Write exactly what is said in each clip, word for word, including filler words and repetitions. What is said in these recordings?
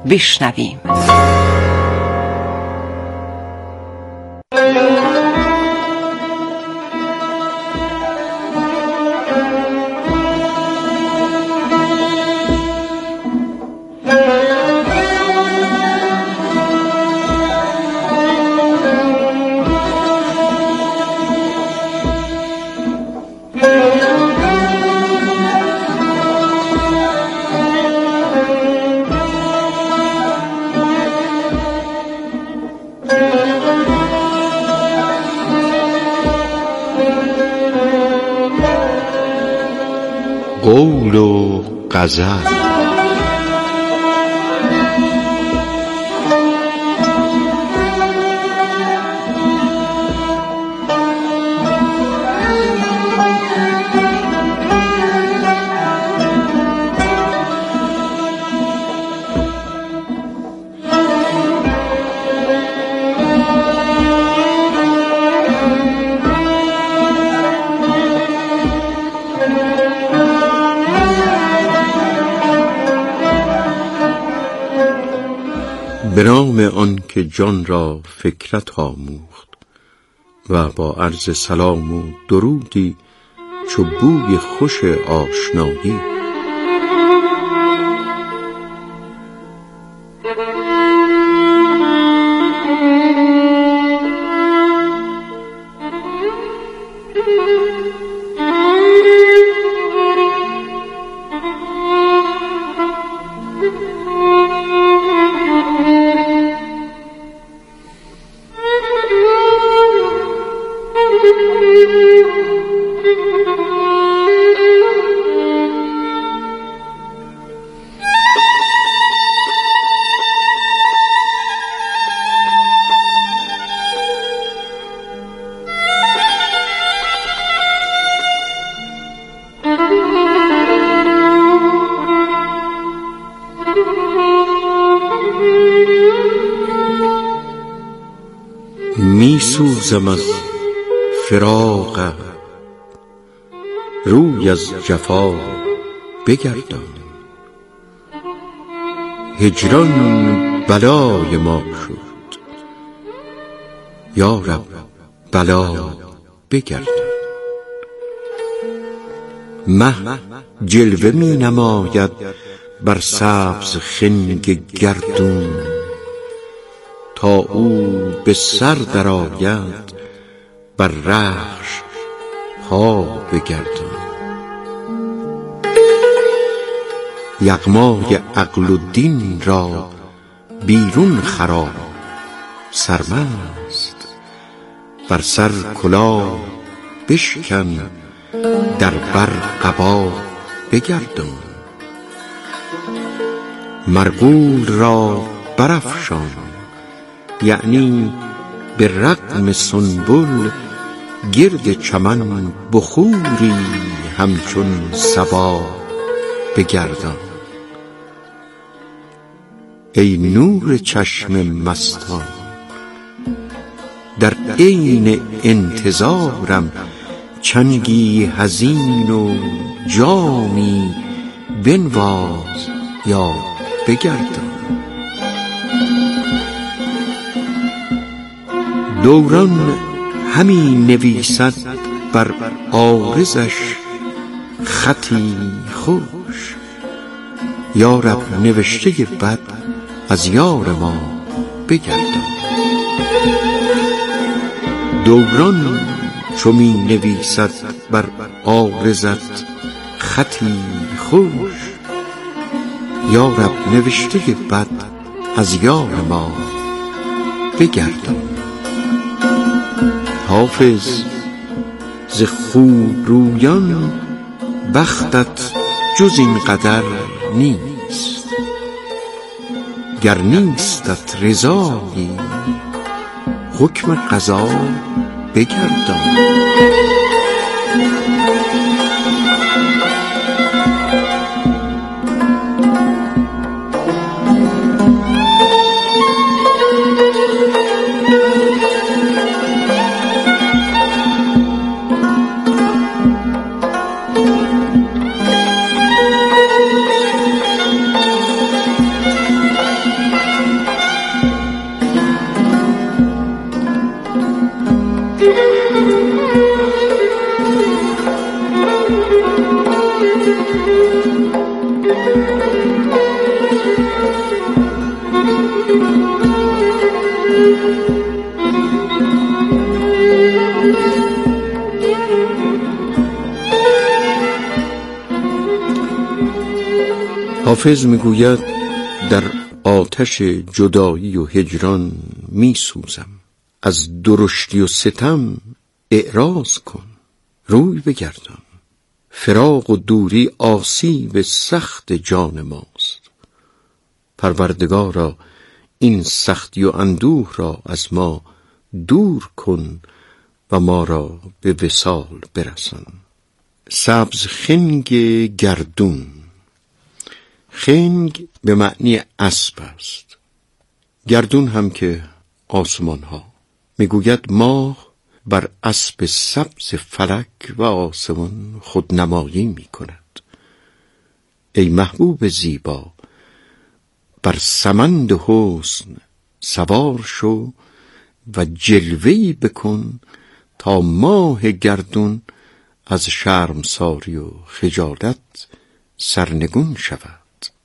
بشنویم. قول و غزل. به نام آن که جان را فکرت آموخت و با عرض سلام و درودی چو بوی خوش آشنایی. می سوزم از فراق، روی از جفا بگردان. هجران بلای ما شد، یا رب بلا بگردان. مه جلوه می نماید بر سبز خنگ گردون، تا او به سر درآید بر رخش پا بگردان. یغمای عقل و دین را بیرون خرام سرمست، بر سر کلاه بشکن در بر قبا بگردان. مرغول را برافشان، یعنی به رغم سنبل گرد چمن بخوری همچون صبا بگردان. ای نور چشم مستان، در عین انتظارم چنگی حزین و جامی بنواز یا بگردان. دوران همی نویسد بر عارضش خطی خوش، یا رب نوشته بد از یار ما بگردان. دوران چو می نویسد بر عارضت خطی خوش، یا رب نوشته بد از یار ما بگردان. حافظ ز خوب رویان بختت جز این قدر نیست، گر نیستت رضایی حکم قضا بگردان. حافظ میگوید در آتش جدایی و هجران می سوزم، از درشتی و ستم اعراض کن، روی بگردان، فراق و دوری آسیب سخت جان ماست. پروردگارا این سختی و اندوه را از ما دور کن و ما را به وصال برسان. سبز خنگ گردون. خنگ به معنی اسب است، گردون هم که آسمان ها. میگوید ماه بر اسب سبز فلک و آسمان خودنمایی می کند. ای محبوب زیبا، بر سمند حسن سوار شو و جلوه‌ای بکن تا ماه گردون از شرمساری و خجالت سرنگون شود.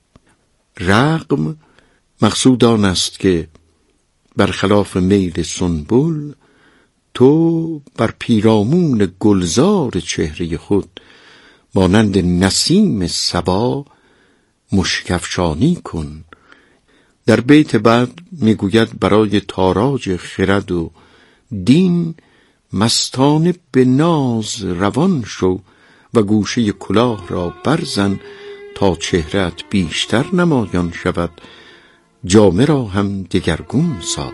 رغم مقصود آن است که برخلاف میل سنبل تو بر پیرامون گلزار چهره خود مانند نسیم صبا مشکفشانی کن. در بیت بعد میگوید برای تاراج خرد و دین مستانه به ناز روان شو و گوشه کلاه را برزن تا چهره‌ات بیشتر نمایان شود، جامه را هم دگرگون ساز.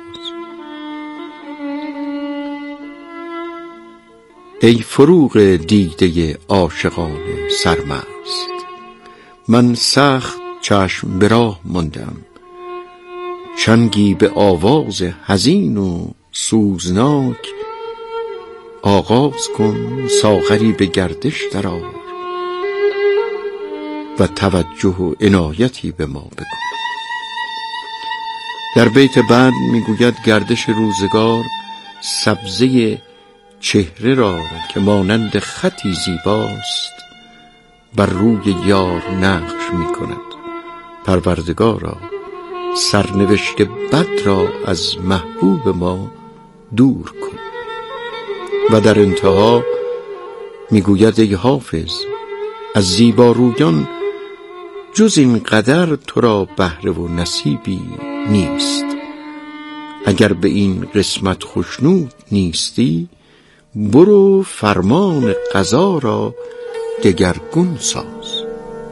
ای فروغ دیده عاشقان سرمست، من سخت چشم به راه ماندم، چنگی به آواز حزین و سوزناک آغاز کن، ساغری به گردش درآر و توجه و عنایتی به ما بکن. در بیت بعد میگوید گردش روزگار سبزه چهره را که مانند خطی زیباست بر روی یار نقش می کند. پروردگارا سرنوشت بد را از محبوب ما دور کن. و در انتها میگوید ای حافظ، از زیبارویان جز این قدر تو را بهره و نصیبی نیست. اگر به این قسمت خوشنود نیستی، برو فرمان قضا را دگرگون ساز.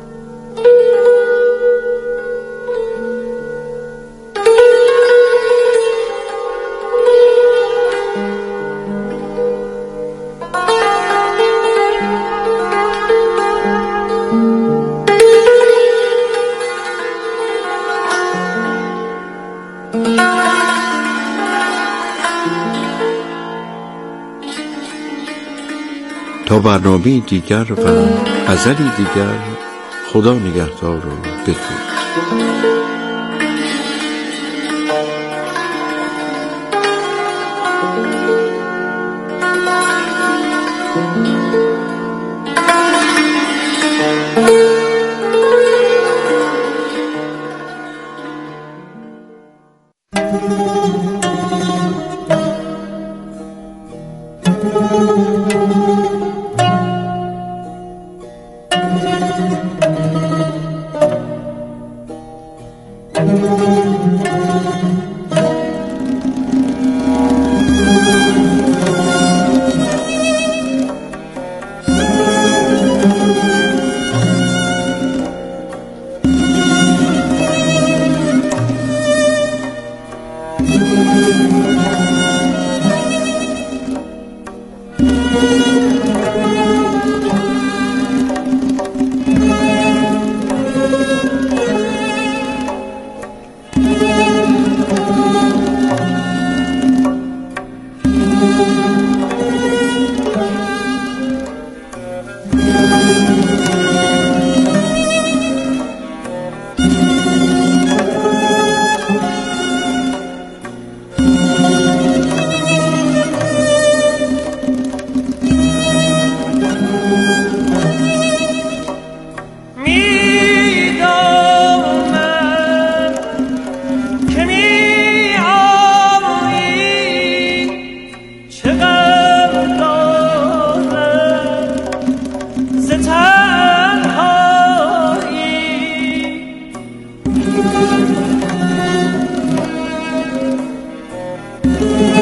تا برنامه دیگر و غزلی دیگر، خدا نگهدار و بدرود.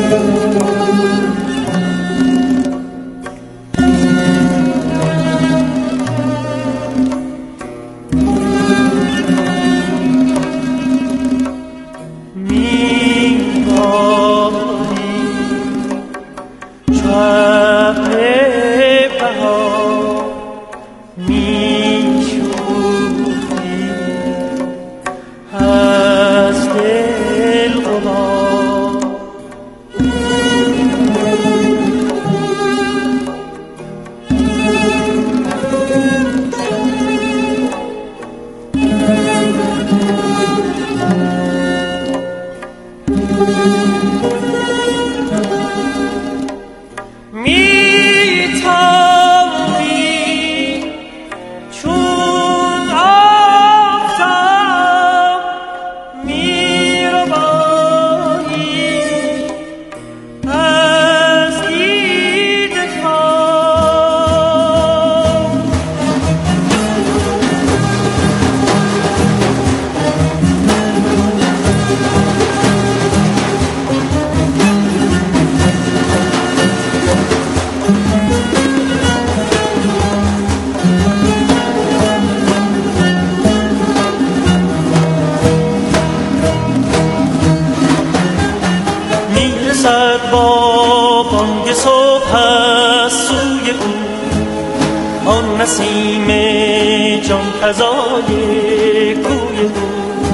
نسیم جان فضای کوی او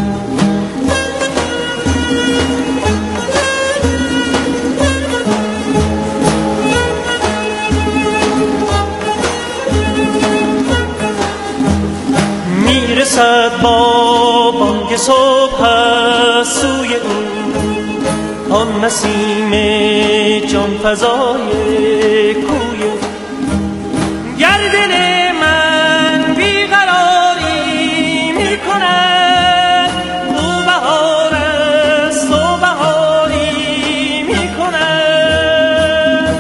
میرسد با بانگ صبح از سوی او آن نسیم جان فضای کوی او. گر دل من بیقراری میکند او بهار است و بهاری میکند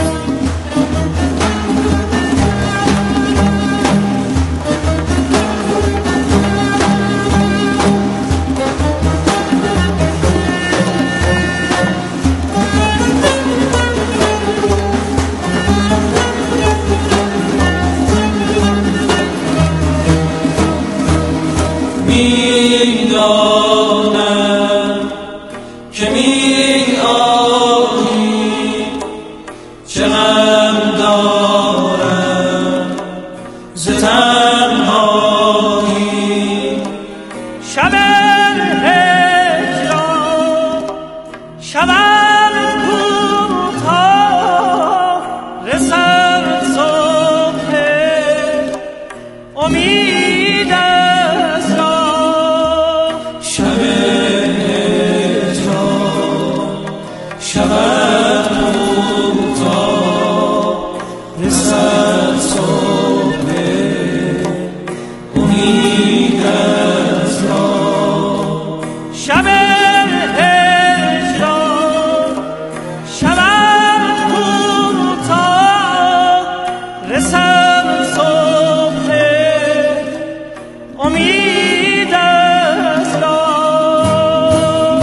میدانم که می آیی چه غم دارم ز تنهایی شب هجران شب کوتاه رسد صبح امید از راه شب هجران شب کوتاه رسد صبح امید از راه شب هجران شب کوتاه رسد صبح امید از راه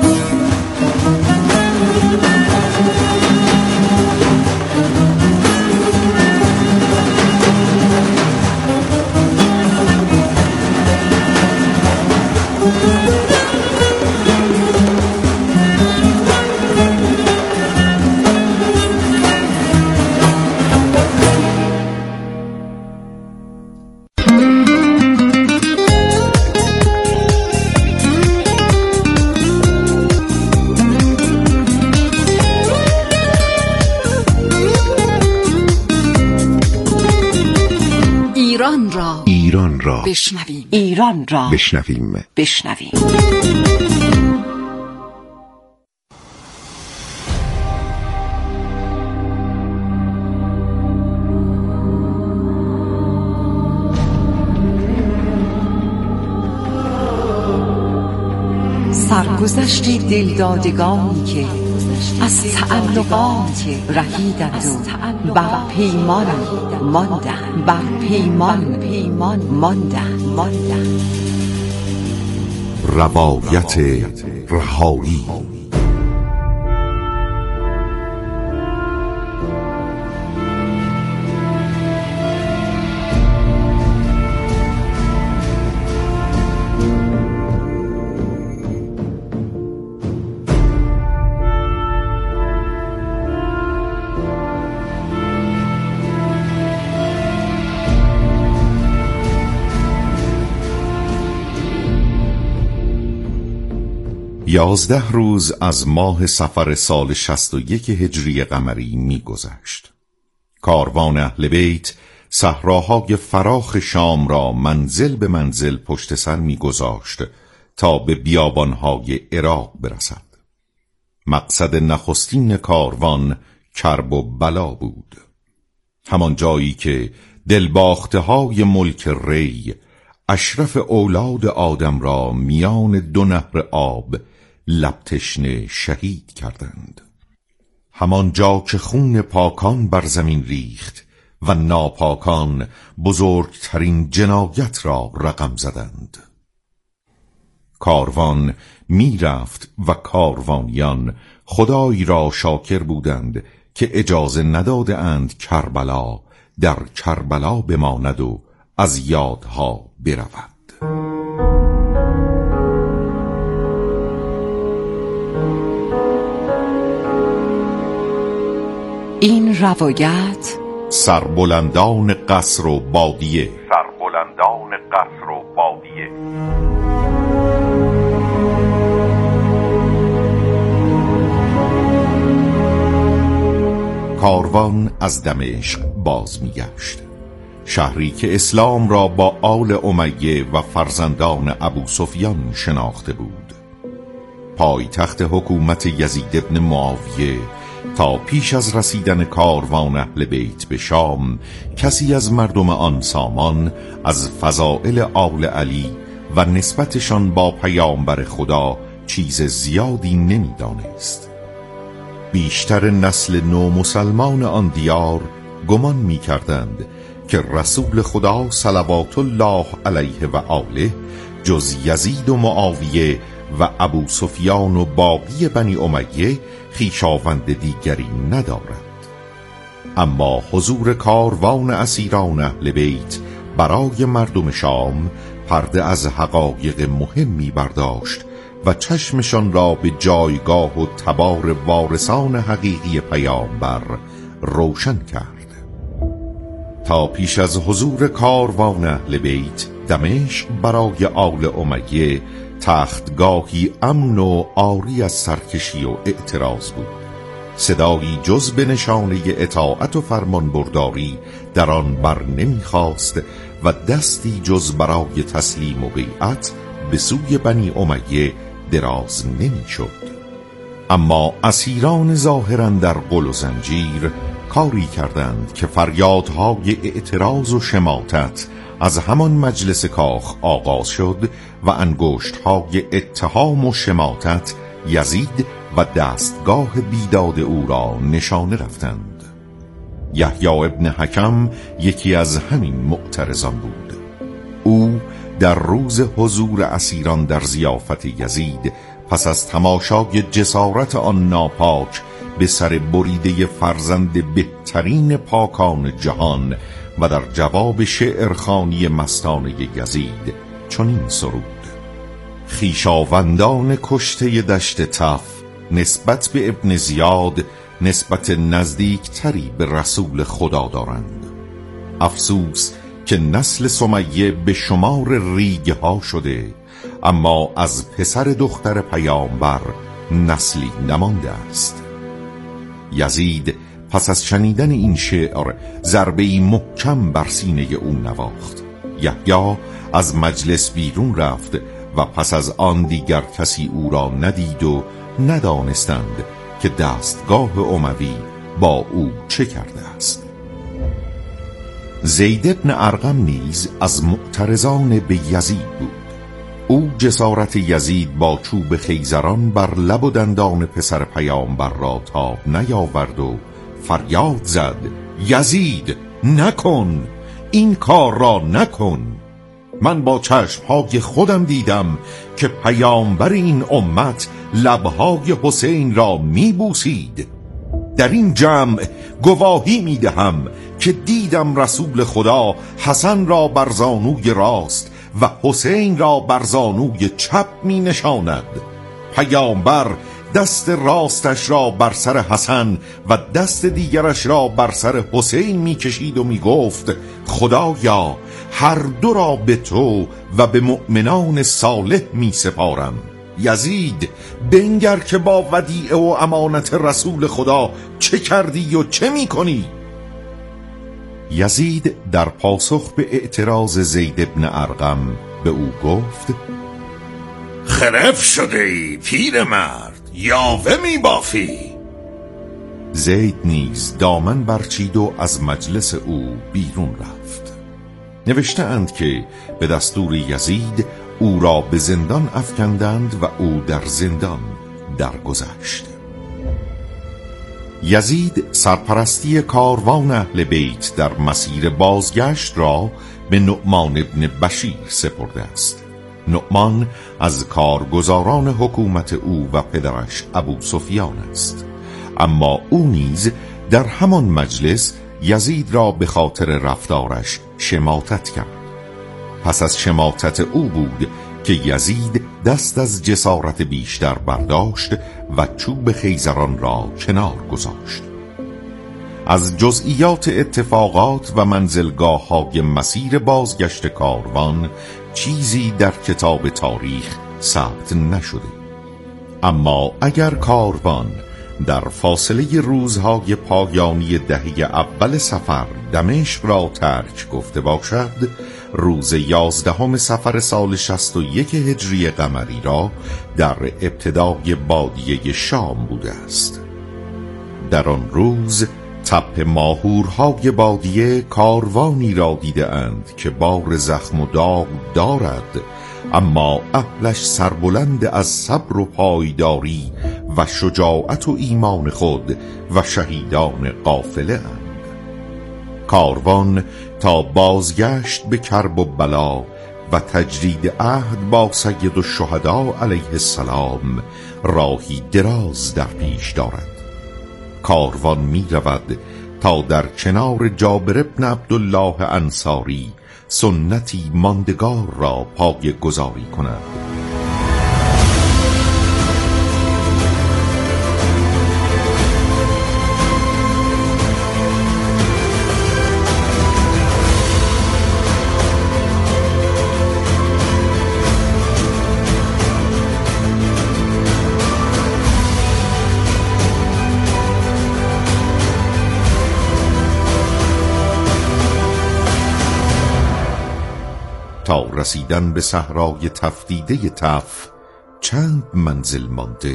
ایران را ایران را بشنویم ایران را بشنویم بشنویم سرگذشت دلدادگانی که از تعلقات رهیدند و بر پیمان ماندند بر پیمان پیمان ماندند ماندند روایت رهایی یازده روز از ماه صفر سال شصت و یک هجری قمری می گذشت. کاروان اهل بیت صحراهای فراخ شام را منزل به منزل پشت سر می گذاشت تا به بیابانهای عراق برسد. مقصد نخستین کاروان کرب و بلا بود، همان جایی که دلباخته های ملک ری اشرف اولاد آدم را میان دو نهر آب لب تشنه شهید کردند. همان جا که خون پاکان بر زمین ریخت و ناپاکان بزرگترین جنایت را رقم زدند. کاروان می رفت و کاروانیان خدای را شاکر بودند که اجازه نداده اند کربلا در کربلا بماند و از یادها برود. این روایت سربلندان قصر و بادیه سربلندان قصر و بادیه کاروان از دمشق باز می‌گشت، شهری که اسلام را با آل امیه و فرزندان ابو سفیان شناخته بود. پایتخت حکومت یزید ابن معاویه تا پیش از رسیدن کاروان اهل بیت به شام کسی از مردم آن سامان از فضائل آل علی و نسبتشان با پیامبر خدا چیز زیادی نمی‌دانست. بیشتر نسل نو مسلمان آن دیار گمان می کردند که رسول خدا صلوات الله علیه و آله جز یزید و معاویه و ابو سفیان و باقی بنی امیه خویشاوند دیگری ندارد. اما حضور کاروان اسیران اهل بیت برای مردم شام پرده از حقایق مهمی برداشت و چشمشان را به جایگاه و تبار وارثان حقیقی پیامبر روشن کرد. تا پیش از حضور کاروان اهل بیت دمشق برای آل امیه تختگاهی امن و عاری از سرکشی و اعتراض بود. صدایی جز به نشانه اطاعت و فرمان برداری در آن بر نمیخواست و دستی جز برای تسلیم و بیعت به سوی بنی امیه دراز نمی شد. اما اسیران ظاهرا در قل و زنجیر کاری کردند که فریادهای اعتراض و شماتت از همان مجلس کاخ آغاز شد و انگشتهای اتهام و شماتت یزید و دستگاه بیداد او را نشانه رفتند. یحیی ابن حکم یکی از همین معترضان بود. او در روز حضور اسیران در ضیافت یزید پس از تماشای جسارت آن ناپاک به سر بریده فرزند بهترین پاکان جهان و در جواب شعرخوانی مستانه یزید چنین سرود: خویشاوندان کشته دشت تف نسبت به ابن زیاد نسبت نزدیکتری به رسول خدا دارند. افسوس که نسل سمیه به شمار ریگ ها شده، اما از پسر دختر پیامبر نسلی نمانده است. یزید پس از شنیدن این شعر ضربه‌ای محکم بر سینه او نواخت. یحیی از مجلس بیرون رفت و پس از آن دیگر کسی او را ندید و ندانستند که دستگاه اموی با او چه کرده است. زید ابن ارقم نیز از معترضان به یزید بود. او جسارت یزید با چوب خیزران بر لب و دندان پسر پیامبر را تاب نیاورد و فریاد زد: یزید نکن، این کار را نکن. من با چشمهای خودم دیدم که پیامبر این امت لبهای حسین را میبوسید. در این جمع گواهی میدهم که دیدم رسول خدا حسن را بر زانوی راست و حسین را بر زانوی چپ می نشاند. پیامبر دست راستش را بر سر حسن و دست دیگرش را بر سر حسین می کشید و می گفت: خدایا هر دو را به تو و به مؤمنان صالح می سپارم. یزید بنگر که با ودیعه و امانت رسول خدا چه کردی و چه می کنی؟ یزید در پاسخ به اعتراض زید ابن ارقم به او گفت خرف شده ای پیرمرد، یاوه می بافی. زید نیز دامن برچید و از مجلس او بیرون رفت. نوشته اند که به دستور یزید او را به زندان افکندند و او در زندان درگذشت. یزید سرپرستی کاروان اهل بیت در مسیر بازگشت را به نعمان ابن بشیر سپرده است. نعمان از کارگزاران حکومت او و پدرش ابو سفیان است، اما او نیز در همان مجلس یزید را به خاطر رفتارش شماتت کرد. پس از شماتت او بود که یزید دست از جسارت بیشتر برداشت و چوب خیزران را کنار گذاشت. از جزئیات اتفاقات و منزلگاه های مسیر بازگشت کاروان چیزی در کتاب تاریخ ثبت نشده، اما اگر کاروان در فاصله روزهای پایانی دهه اول صفر دمشق را ترک گفته باشد، روز یازدهم صفر سال شصت و یک هجری قمری را در ابتدای بادیه شام بوده است. در آن روز تپه ماهورهای بادیه کاروانی را دیده اند که بار زخم و داغ دارد، اما اهلش سربلند از صبر و پایداری و شجاعت و ایمان خود و شهیدان قافله اند. کاروان تا بازگشت به کرب و بلا و تجدید عهد با سید الشهدا علیه السلام راهی دراز در پیش دارد. کاروان می رود تا در کنار جابر ابن عبدالله انصاری سنتی ماندگار را پای گذاری کند. تا رسیدن به صحرای تفدیده تف چند منزل مانده.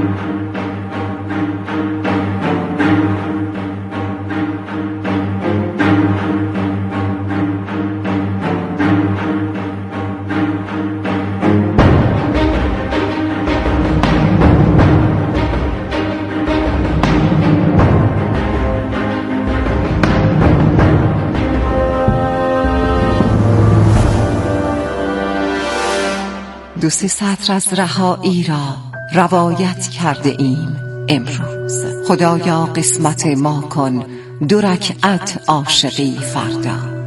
دو سه سطر از رهایی را روایت کرده ایم امروز. خدایا قسمت ما کن دو رکعت عاشقی فردا.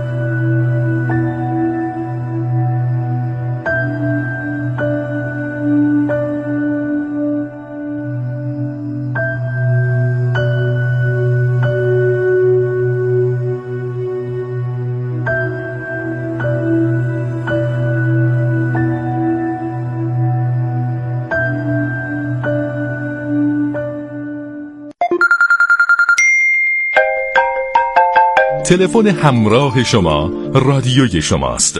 تلفن همراه شما رادیوی شماست.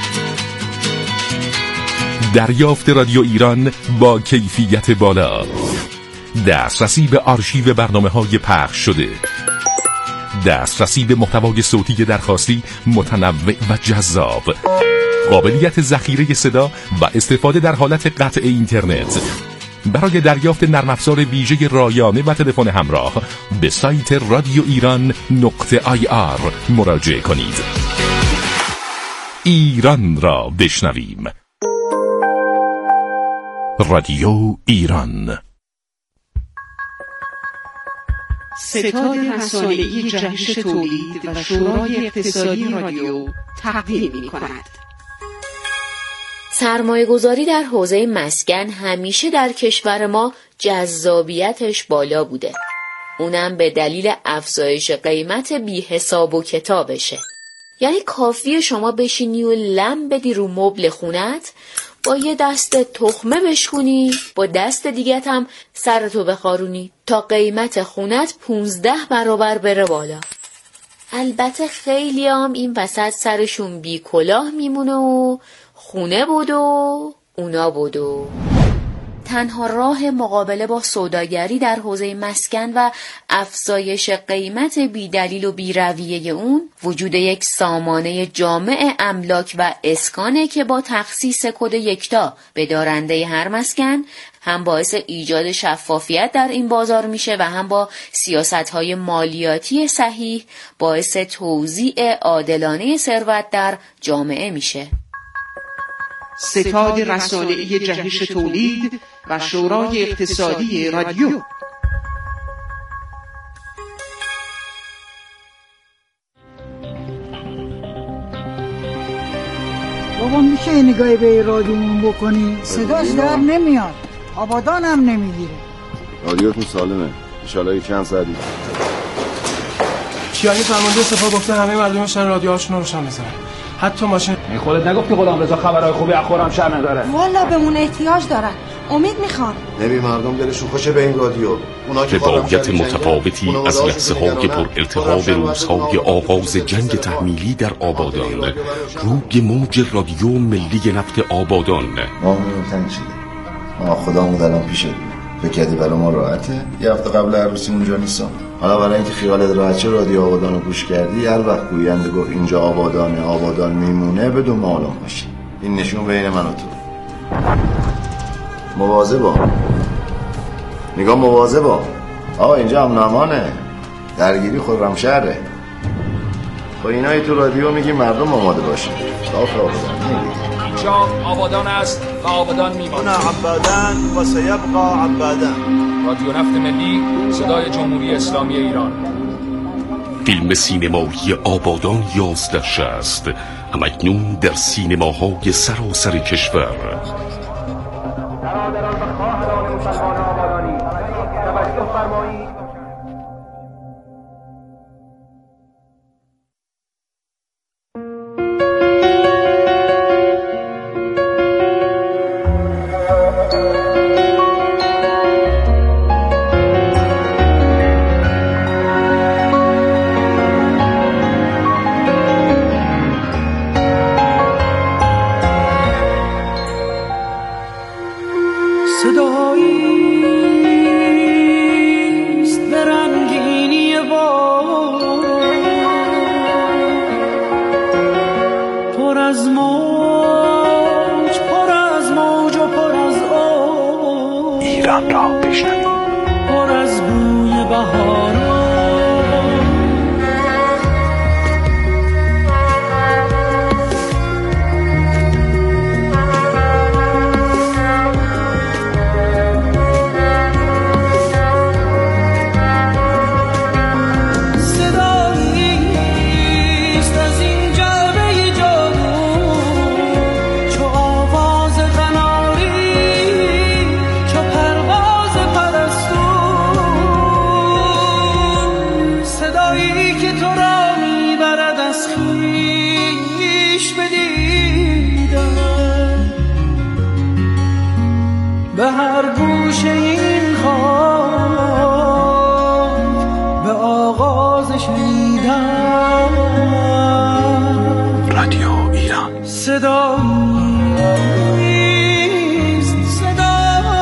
دریافت رادیو ایران با کیفیت بالا، دسترسی به آرشیو برنامه‌های پخش شده، دسترسی به محتوای صوتی درخواستی متنوع و جذاب، قابلیت ذخیره صدا و استفاده در حالت قطع اینترنت. برای دریافت نرم افزار ویژه رایانه و تلفن همراه به سایت رادیو ایران نقطه آی آر مراجعه کنید. ایران را بشنویم. رادیو ایران. ستاد رسانه‌ای جهش تولید و شورای اقتصادی رادیو تقدیم می‌کند. سرمایه‌گذاری در حوزه مسکن همیشه در کشور ما جذابیتش بالا بوده. اونم به دلیل افزایش قیمت بی حساب و کتابشه. یعنی کافیه شما بشینی و لم بدی رو مبل خونت، با یه دست تخمه بشکونی، با دست دیگت هم سرتو بخارونی تا قیمت خونت پونزده برابر بره بالا. البته خیلی هم این وسط سرشون بی کلاه میمونه و خونه بودو اونا بودو. تنها راه مقابله با سوداگری در حوزه مسکن و افزایش قیمت بی‌دلیل و بی‌رویه اون وجود یک سامانه جامع املاک و اسکانه که با تخصیص کد یکتا به دارنده هر مسکن هم باعث ایجاد شفافیت در این بازار میشه و هم با سیاست‌های مالیاتی صحیح باعث توزیع عادلانه ثروت در جامعه میشه. ستاد رسانه‌ای جهش تولید و شورای اقتصادی رادیو. بابا میشه یه نگاهی به رادیومون بکنی؟ صداش در نمیاد، آبادان هم نمیگیره. رادیوتون سالمه، انشالله چند ساعتی چیانی فرمانده سپاه گفته همه مردمشن رادیوهاشون رو روشن بذارن، حتی ماشین. این خودت نگفتی غلام رضا خبرهای خوبی از خرمشهر نداره؟ والا بهمون احتیاج دارن، امید میخوان. نبی مردم دلشون خوشه به این رادیو. روایت متفاوتی از لحظه های پر التهاب روزهای آغاز جنگ تحمیلی در آبادان روی موج رادیو ملی نفت آبادان. ما همون تنگ شده، ما خدامون الان پیشه فکر کردی برای ما راحته؟ یه هفته قبل عروسی اونجا نیستم. حالا برای اینکه خیالت راحت شه رادیو آبادان رو گوش کردی، هر وقت گوینده گفت اینجا آبادانه، آبادان میمونه، بدون معلوم باشه. این نشون بین من و تو. مواظبا، نگاه مواظبا. آقا اینجا هم نمانه، درگیری خرمشهره. خب اینایی تو رادیو میگی مردم آماده باشه. صاف آبادان میگی اینجا آبادان است و آبادان میمونه. عبادان و سیبقى عبادان. رادیو نفت ملی، صدای جمهوری اسلامی ایران. فیلم سینمایی آبادان یازده شصت همکنون در سینماهای سراسر کشور. برادران و خواهران مسلمان آبادانی، توجه فرمایید. ایران را بشنویم. پر از بوی بهاران به هر گوشه این خواب به آغازش میدم. رادیو ایران، صدا